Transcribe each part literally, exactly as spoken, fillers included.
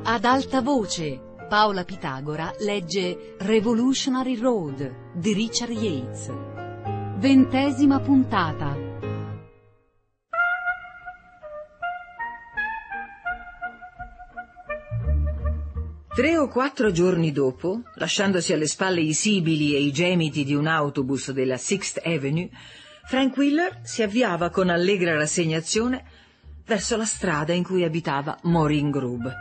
Ad alta voce, Paola Pitagora legge Revolutionary Road di Richard Yates. Ventesima puntata. Tre o quattro giorni dopo, lasciandosi alle spalle i sibili e i gemiti di un autobus della Sixth Avenue, Frank Wheeler si avviava con allegra rassegnazione verso la strada in cui abitava Maureen Grube.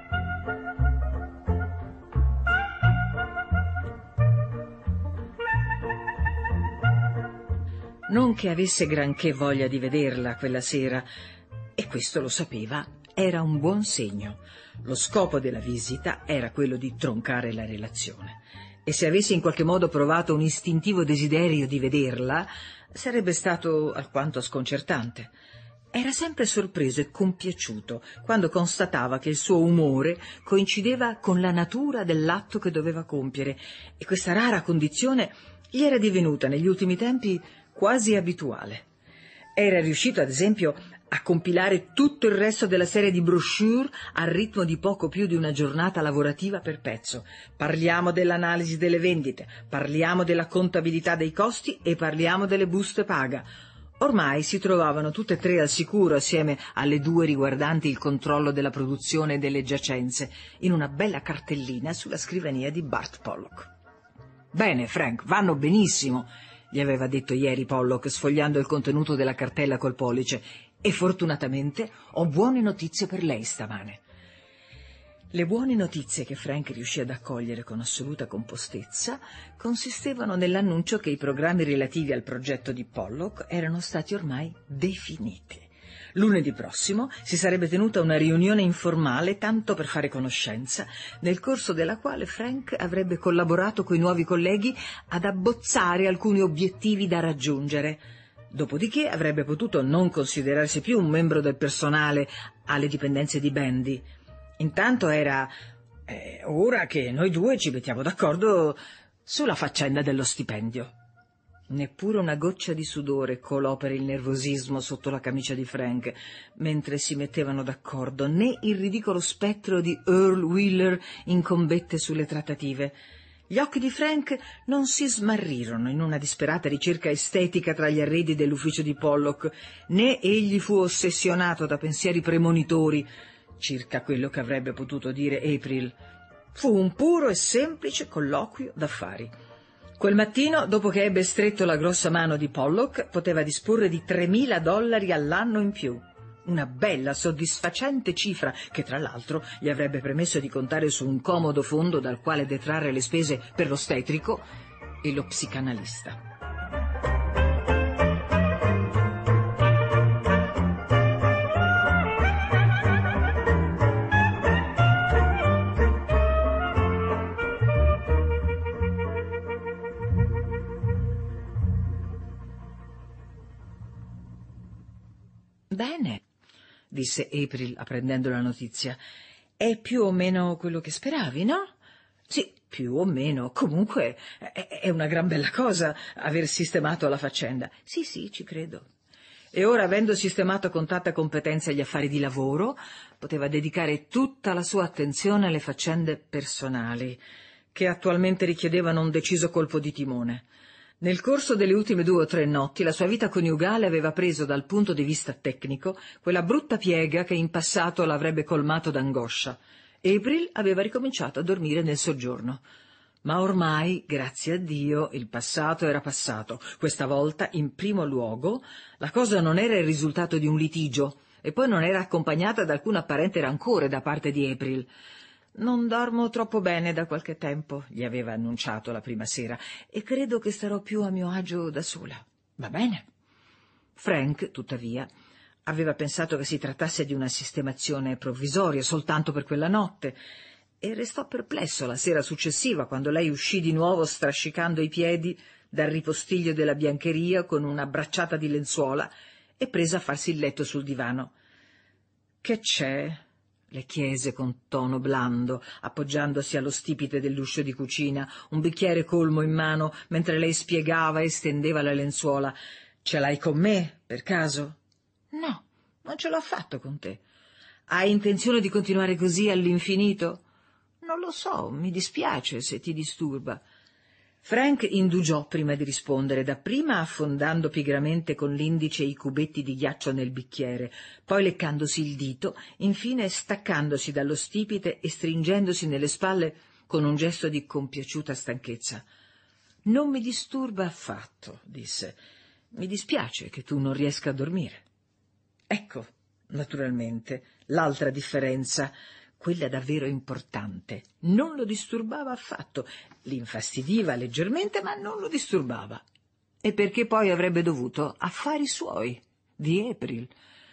Non che avesse granché voglia di vederla quella sera, e questo lo sapeva, era un buon segno. Lo scopo della visita era quello di troncare la relazione, e se avesse in qualche modo provato un istintivo desiderio di vederla, sarebbe stato alquanto sconcertante. Era sempre sorpreso e compiaciuto quando constatava che il suo umore coincideva con la natura dell'atto che doveva compiere, e questa rara condizione gli era divenuta negli ultimi tempi quasi abituale. Era riuscito, ad esempio, a compilare tutto il resto della serie di brochure al ritmo di poco più di una giornata lavorativa per pezzo. Parliamo dell'analisi delle vendite, parliamo della contabilità dei costi e parliamo delle buste paga. Ormai si trovavano tutte e tre al sicuro, assieme alle due riguardanti il controllo della produzione e delle giacenze, in una bella cartellina sulla scrivania di Bart Pollock. «Bene, Frank, vanno benissimo», gli aveva detto ieri Pollock, sfogliando il contenuto della cartella col pollice, «e fortunatamente ho buone notizie per lei stamane». Le buone notizie che Frank riuscì ad accogliere con assoluta compostezza consistevano nell'annuncio che i programmi relativi al progetto di Pollock erano stati ormai definiti. Lunedì prossimo si sarebbe tenuta una riunione informale tanto per fare conoscenza, nel corso della quale Frank avrebbe collaborato coi nuovi colleghi ad abbozzare alcuni obiettivi da raggiungere. Dopodiché avrebbe potuto non considerarsi più un membro del personale alle dipendenze di Bandy. Intanto era eh, ora che noi due ci mettiamo d'accordo sulla faccenda dello stipendio. Neppure una goccia di sudore colò per il nervosismo sotto la camicia di Frank mentre si mettevano d'accordo, né il ridicolo spettro di Earl Wheeler incombette sulle trattative. Gli occhi di Frank non si smarrirono in una disperata ricerca estetica tra gli arredi dell'ufficio di Pollock, né egli fu ossessionato da pensieri premonitori circa quello che avrebbe potuto dire April. Fu un puro e semplice colloquio d'affari. Quel mattino, dopo che ebbe stretto la grossa mano di Pollock, poteva disporre di tremila dollari all'anno in più. Una bella, soddisfacente cifra che, tra l'altro, gli avrebbe permesso di contare su un comodo fondo dal quale detrarre le spese per l'ostetrico e lo psicanalista. «Bene», disse April apprendendo la notizia. «È più o meno quello che speravi, no?» «Sì, più o meno. Comunque è, è una gran bella cosa aver sistemato la faccenda». «Sì, sì, ci credo». E ora, avendo sistemato con tanta competenza gli affari di lavoro, poteva dedicare tutta la sua attenzione alle faccende personali, che attualmente richiedevano un deciso colpo di timone. Nel corso delle ultime due o tre notti la sua vita coniugale aveva preso dal punto di vista tecnico quella brutta piega che in passato l'avrebbe colmato d'angoscia. April aveva ricominciato a dormire nel soggiorno. Ma ormai, grazie a Dio, il passato era passato. Questa volta, in primo luogo, la cosa non era il risultato di un litigio e poi non era accompagnata da alcun apparente rancore da parte di April. «Non dormo troppo bene da qualche tempo», gli aveva annunciato la prima sera, «e credo che starò più a mio agio da sola». «Va bene». Frank, tuttavia, aveva pensato che si trattasse di una sistemazione provvisoria soltanto per quella notte, e restò perplesso la sera successiva quando lei uscì di nuovo strascicando i piedi dal ripostiglio della biancheria con una bracciata di lenzuola e prese a farsi il letto sul divano. «Che c'è?» le chiese con tono blando, appoggiandosi allo stipite dell'uscio di cucina, un bicchiere colmo in mano, mentre lei spiegava e stendeva la lenzuola. «Ce l'hai con me, per caso?» «No, non ce l'ho affatto con te». Hai intenzione di continuare così all'infinito? Non lo so, mi dispiace se ti disturba. Frank indugiò prima di rispondere, dapprima affondando pigramente con l'indice i cubetti di ghiaccio nel bicchiere, poi leccandosi il dito, infine staccandosi dallo stipite e stringendosi nelle spalle con un gesto di compiaciuta stanchezza. «Non mi disturba affatto», disse. «Mi dispiace che tu non riesca a dormire». Ecco, naturalmente, l'altra differenza, quella davvero importante. Non lo disturbava affatto, l'infastidiva leggermente, ma non lo disturbava. E perché poi avrebbe dovuto? Affari suoi, di April.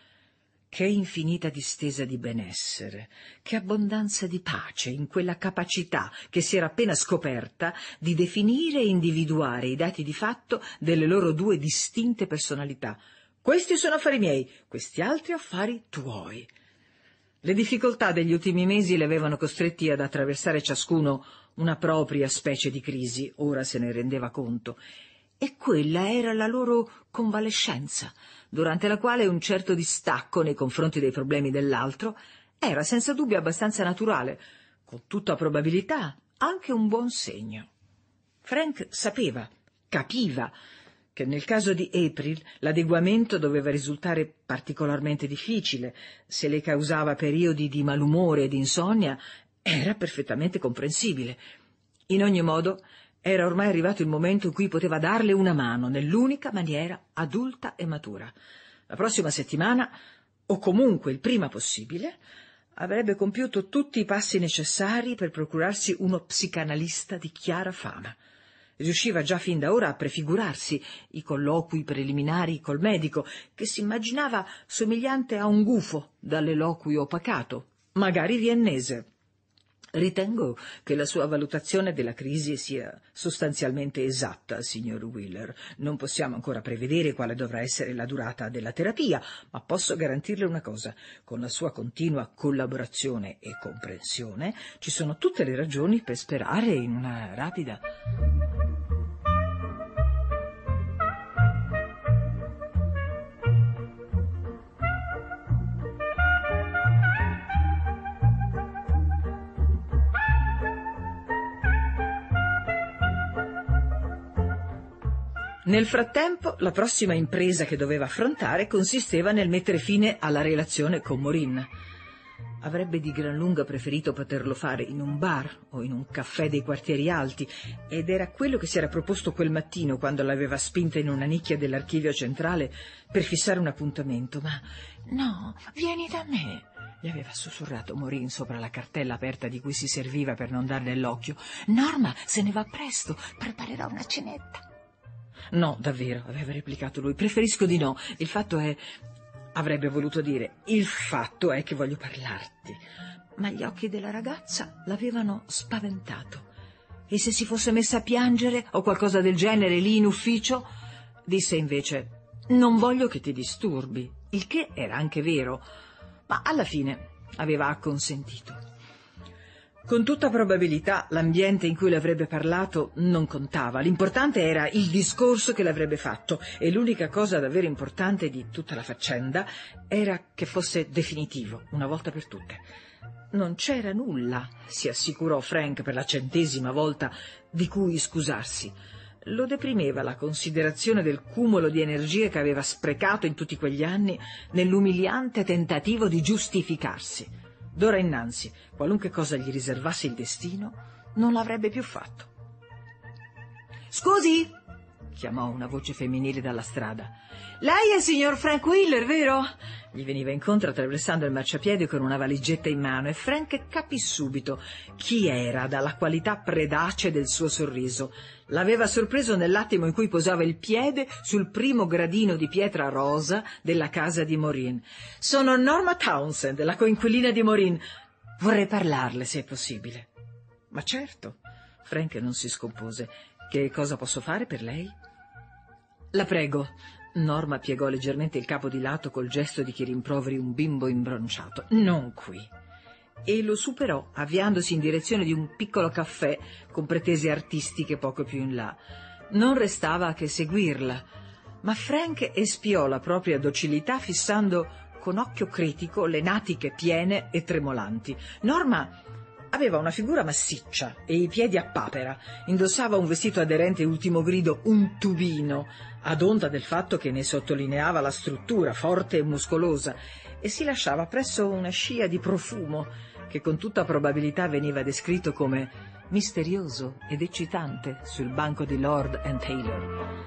Che infinita distesa di benessere, che abbondanza di pace in quella capacità che si era appena scoperta di definire e individuare i dati di fatto delle loro due distinte personalità. Questi sono affari miei, questi altri affari tuoi. Le difficoltà degli ultimi mesi le avevano costretti ad attraversare ciascuno una propria specie di crisi, ora se ne rendeva conto, e quella era la loro convalescenza, durante la quale un certo distacco nei confronti dei problemi dell'altro era senza dubbio abbastanza naturale, con tutta probabilità anche un buon segno. Frank sapeva, capiva, che nel caso di April l'adeguamento doveva risultare particolarmente difficile. Se le causava periodi di malumore e di insonnia, era perfettamente comprensibile. In ogni modo, era ormai arrivato il momento in cui poteva darle una mano, nell'unica maniera adulta e matura. La prossima settimana, o comunque il prima possibile, avrebbe compiuto tutti i passi necessari per procurarsi uno psicanalista di chiara fama. Riusciva già fin da ora a prefigurarsi i colloqui preliminari col medico, che si immaginava somigliante a un gufo dall'eloquio pacato, magari viennese. Ritengo che la sua valutazione della crisi sia sostanzialmente esatta, signor Wheeler. Non possiamo ancora prevedere quale dovrà essere la durata della terapia, ma posso garantirle una cosa: con la sua continua collaborazione e comprensione ci sono tutte le ragioni per sperare in una rapida... Nel frattempo, la prossima impresa che doveva affrontare consisteva nel mettere fine alla relazione con Maureen. Avrebbe di gran lunga preferito poterlo fare in un bar o in un caffè dei quartieri alti, ed era quello che si era proposto quel mattino quando l'aveva spinta in una nicchia dell'archivio centrale per fissare un appuntamento. Ma «No, vieni da me», gli aveva sussurrato Maureen sopra la cartella aperta di cui si serviva per non darle l'occhio. «Norma se ne va presto, preparerò una cenetta». «No, davvero», aveva replicato lui, «preferisco di no. Il fatto è...» avrebbe voluto dire, «il fatto è che voglio parlarti». Ma gli occhi della ragazza l'avevano spaventato. E se si fosse messa a piangere o qualcosa del genere lì in ufficio? Disse invece, «Non voglio che ti disturbi», il che era anche vero, ma alla fine aveva acconsentito. Con tutta probabilità l'ambiente in cui le avrebbe parlato non contava, l'importante era il discorso che le avrebbe fatto, e l'unica cosa davvero importante di tutta la faccenda era che fosse definitivo, una volta per tutte. Non c'era nulla, si assicurò Frank per la centesima volta, di cui scusarsi. Lo deprimeva la considerazione del cumulo di energie che aveva sprecato in tutti quegli anni nell'umiliante tentativo di giustificarsi. D'ora innanzi, qualunque cosa gli riservasse il destino, non l'avrebbe più fatto. «Scusi!» chiamò una voce femminile dalla strada. «Lei è il signor Frank Wheeler, vero?» Gli veniva incontro attraversando il marciapiede con una valigetta in mano, e Frank capì subito chi era dalla qualità predace del suo sorriso. L'aveva sorpreso nell'attimo in cui posava il piede sul primo gradino di pietra rosa della casa di Maureen. «Sono Norma Townsend, la coinquilina di Maureen. Vorrei parlarle, se è possibile». «Ma certo». Frank non si scompose. «Che cosa posso fare per lei?» «La prego». Norma piegò leggermente il capo di lato col gesto di chi rimproveri un bimbo imbronciato. «Non qui». E lo superò, avviandosi in direzione di un piccolo caffè con pretese artistiche poco più in là. Non restava che seguirla, ma Frank espiò la propria docilità fissando con occhio critico, le natiche piene e tremolanti. Norma aveva una figura massiccia e i piedi a papera, indossava un vestito aderente ultimo grido, un tubino, ad onta del fatto che ne sottolineava la struttura forte e muscolosa, e si lasciava presso una scia di profumo che con tutta probabilità veniva descritto come misterioso ed eccitante sul banco di Lord and Taylor.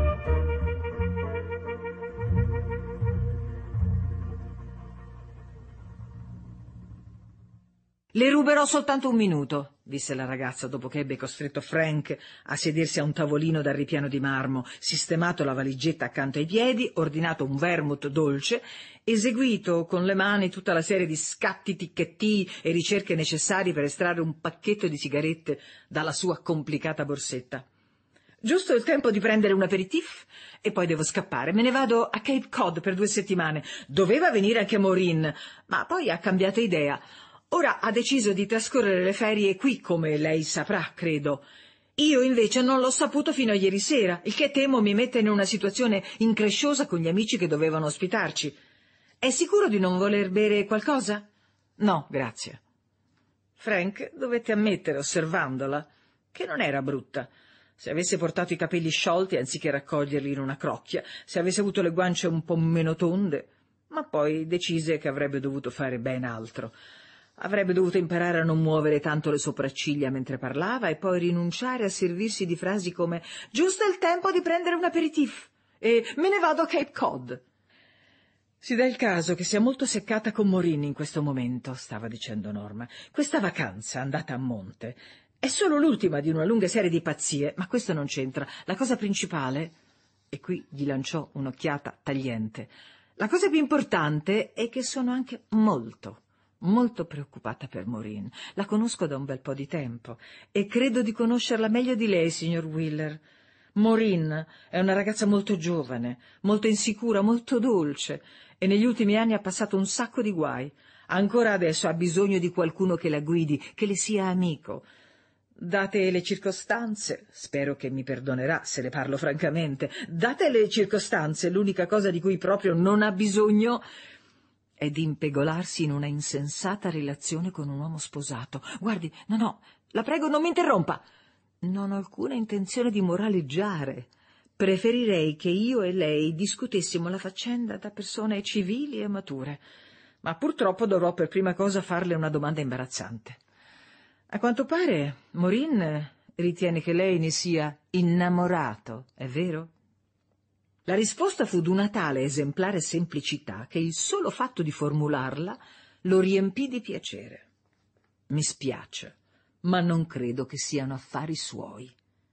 «Le ruberò soltanto un minuto», disse la ragazza dopo che ebbe costretto Frank a sedersi a un tavolino da ripiano di marmo, sistemato la valigetta accanto ai piedi, ordinato un vermouth dolce, eseguito con le mani tutta la serie di scatti, ticchetti e ricerche necessari per estrarre un pacchetto di sigarette dalla sua complicata borsetta. «Giusto il tempo di prendere un aperitif e poi devo scappare. Me ne vado a Cape Cod per due settimane. Doveva venire anche Maureen, ma poi ha cambiato idea. Ora ha deciso di trascorrere le ferie qui, come lei saprà, credo. Io invece non l'ho saputo fino a ieri sera, il che temo mi mette in una situazione incresciosa con gli amici che dovevano ospitarci. È sicuro di non voler bere qualcosa?» «No, grazie». Frank dovette ammettere, osservandola, che non era brutta. Se avesse portato i capelli sciolti anziché raccoglierli in una crocchia, se avesse avuto le guance un po' meno tonde, ma poi decise che avrebbe dovuto fare ben altro. Avrebbe dovuto imparare a non muovere tanto le sopracciglia mentre parlava e poi rinunciare a servirsi di frasi come «giusto il tempo di prendere un aperitif» e «me ne vado a Cape Cod». «Si dà il caso che sia molto seccata con Maureen in questo momento», stava dicendo Norma. «Questa vacanza andata a monte è solo l'ultima di una lunga serie di pazzie, ma questo non c'entra. La cosa principale», e qui gli lanciò un'occhiata tagliente, «la cosa più importante è che sono anche molto, molto preoccupata per Maureen. La conosco da un bel po' di tempo e credo di conoscerla meglio di lei, signor Wheeler. Maureen è una ragazza molto giovane, molto insicura, molto dolce e negli ultimi anni ha passato un sacco di guai. Ancora adesso ha bisogno di qualcuno che la guidi, che le sia amico. Date le circostanze, spero che mi perdonerà se le parlo francamente, date le circostanze, l'unica cosa di cui proprio non ha bisogno è di impegolarsi in una insensata relazione con un uomo sposato. Guardi, no, no, la prego, non mi interrompa. Non ho alcuna intenzione di moraleggiare. Preferirei che io e lei discutessimo la faccenda da persone civili e mature. Ma purtroppo dovrò per prima cosa farle una domanda imbarazzante. A quanto pare, Maureen ritiene che lei ne sia innamorato, è vero?» La risposta fu d'una tale esemplare semplicità che il solo fatto di formularla lo riempì di piacere. «Mi spiace, ma non credo che siano affari suoi».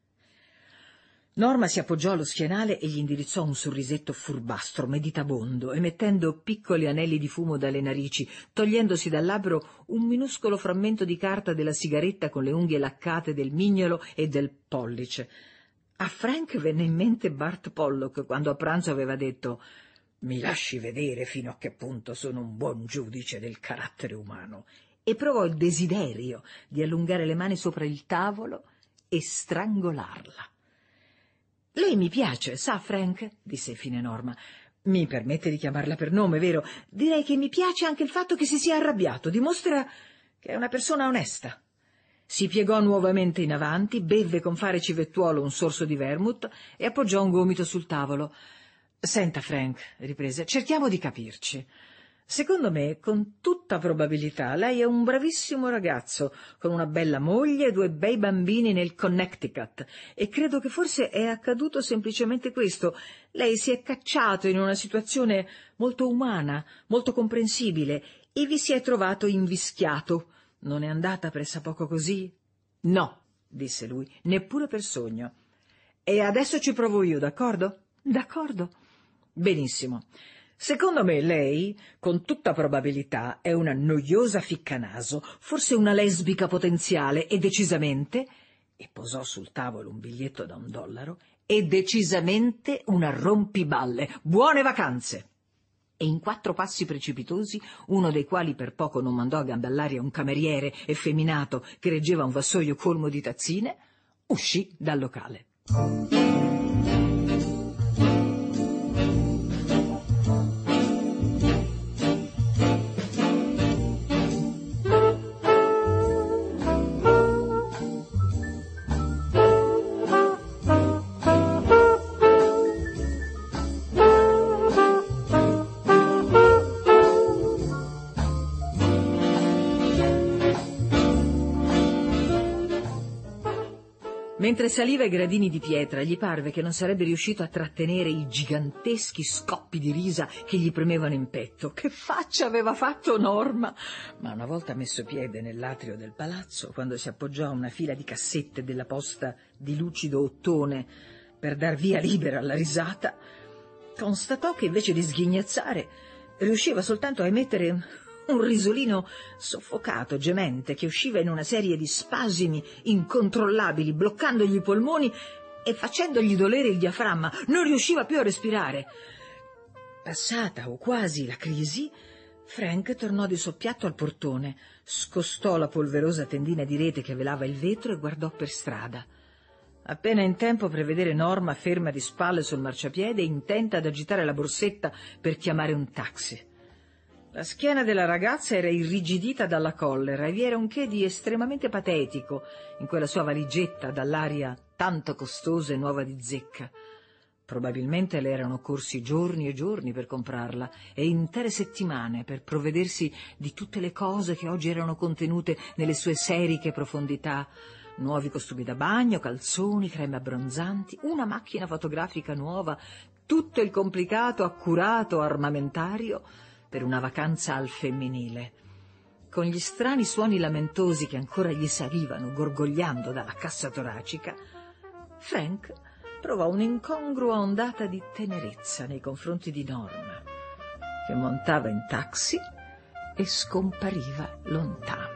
Norma si appoggiò allo schienale e gli indirizzò un sorrisetto furbastro, meditabondo, emettendo piccoli anelli di fumo dalle narici, togliendosi dal labbro un minuscolo frammento di carta della sigaretta con le unghie laccate del mignolo e del pollice. A Frank venne in mente Bart Pollock quando a pranzo aveva detto «Mi lasci vedere fino a che punto sono un buon giudice del carattere umano», e provò il desiderio di allungare le mani sopra il tavolo e strangolarla. «Lei mi piace, sa, Frank?» disse infine Norma. «Mi permette di chiamarla per nome, vero? Direi che mi piace anche il fatto che si sia arrabbiato, dimostra che è una persona onesta». Si piegò nuovamente in avanti, bevve con fare civettuolo un sorso di vermouth e appoggiò un gomito sul tavolo. «Senta, Frank», riprese, «cerchiamo di capirci. Secondo me, con tutta probabilità, lei è un bravissimo ragazzo, con una bella moglie e due bei bambini nel Connecticut, e credo che forse è accaduto semplicemente questo. Lei si è cacciato in una situazione molto umana, molto comprensibile, e vi si è trovato invischiato. Non è andata pressappoco così?» «No», disse lui, «neppure per sogno. E adesso ci provo io, d'accordo?» «D'accordo». «Benissimo. Secondo me lei, con tutta probabilità, è una noiosa ficcanaso, forse una lesbica potenziale e decisamente», e posò sul tavolo un biglietto da un dollaro, «e decisamente una rompiballe. Buone vacanze!» E in quattro passi precipitosi, uno dei quali per poco non mandò a gambe all'aria un cameriere effeminato che reggeva un vassoio colmo di tazzine, uscì dal locale. Mentre saliva i gradini di pietra, gli parve che non sarebbe riuscito a trattenere i giganteschi scoppi di risa che gli premevano in petto. Che faccia aveva fatto Norma! Ma una volta messo piede nell'atrio del palazzo, quando si appoggiò a una fila di cassette della posta di lucido ottone per dar via libera alla risata, constatò che invece di sghignazzare riusciva soltanto a emettere un risolino soffocato, gemente, che usciva in una serie di spasimi incontrollabili, bloccandogli i polmoni e facendogli dolere il diaframma. Non riusciva più a respirare. Passata o quasi la crisi, Frank tornò di soppiatto al portone, scostò la polverosa tendina di rete che velava il vetro e guardò per strada. Appena in tempo per vedere Norma ferma di spalle sul marciapiede, intenta ad agitare la borsetta per chiamare un taxi. La schiena della ragazza era irrigidita dalla collera e vi era un che di estremamente patetico in quella sua valigetta dall'aria tanto costosa e nuova di zecca. Probabilmente le erano corsi giorni e giorni per comprarla e intere settimane per provvedersi di tutte le cose che oggi erano contenute nelle sue seriche profondità: nuovi costumi da bagno, calzoni, creme abbronzanti, una macchina fotografica nuova, tutto il complicato, accurato armamentario per una vacanza al femminile. Con gli strani suoni lamentosi che ancora gli salivano gorgogliando dalla cassa toracica, Frank provò un'incongrua ondata di tenerezza nei confronti di Norma, che montava in taxi e scompariva lontano.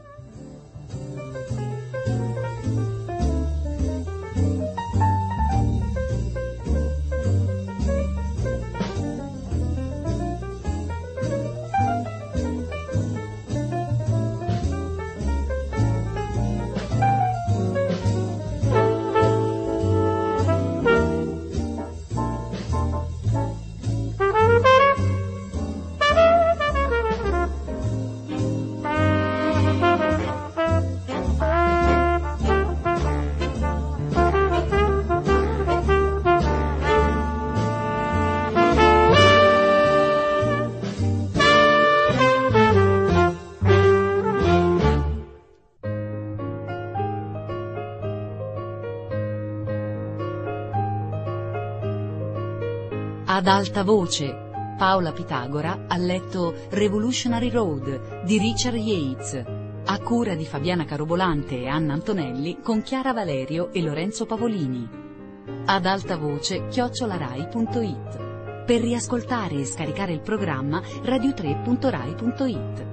Ad alta voce, Paola Pitagora ha letto Revolutionary Road di Richard Yates, a cura di Fabiana Carobolante e Anna Antonelli, con Chiara Valerio e Lorenzo Pavolini. Ad alta voce chiocciolarai punto it. Per riascoltare e scaricare il programma radio tre punto rai punto it.